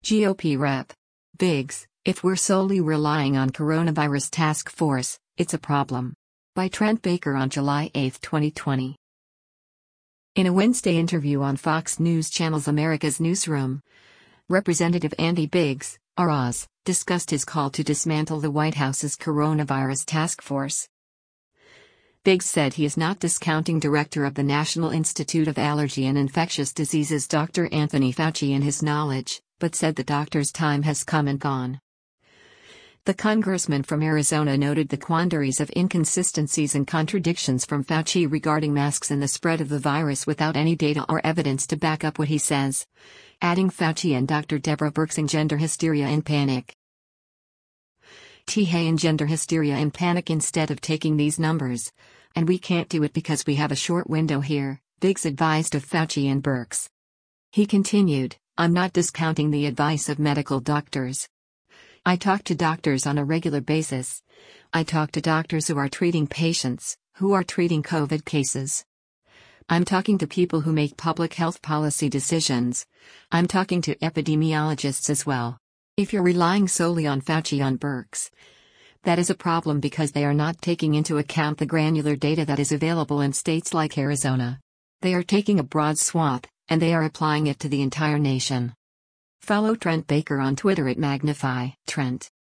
GOP Rep. Biggs, if we're solely relying on coronavirus task force, it's a problem. By Trent Baker on July 8, 2020. In a Wednesday interview on Fox News Channel's America's Newsroom, Representative Andy Biggs, ROZ, discussed his call to dismantle the White House's coronavirus task force. Biggs said he is not discounting Director of the National Institute of Allergy and Infectious Diseases Dr. Anthony Fauci in his knowledge, but said the doctor's time has come and gone. The congressman from Arizona noted the quandaries of inconsistencies and contradictions from Fauci regarding masks and the spread of the virus without any data or evidence to back up what he says, adding Fauci and Dr. Deborah Birx engender hysteria and panic. They engender hysteria and panic instead of taking these numbers. And we can't do it because we have a short window here, Biggs advised of Fauci and Birx. He continued, I'm not discounting the advice of medical doctors. I talk to doctors on a regular basis. I talk to doctors who are treating patients, who are treating COVID cases. I'm talking to people who make public health policy decisions. I'm talking to epidemiologists as well. If you're relying solely on Fauci and Birx, that is a problem because they are not taking into account the granular data that is available in states like Arizona. They are taking a broad swath, and they are applying it to the entire nation. Follow Trent Baker on Twitter at Magnify Trent.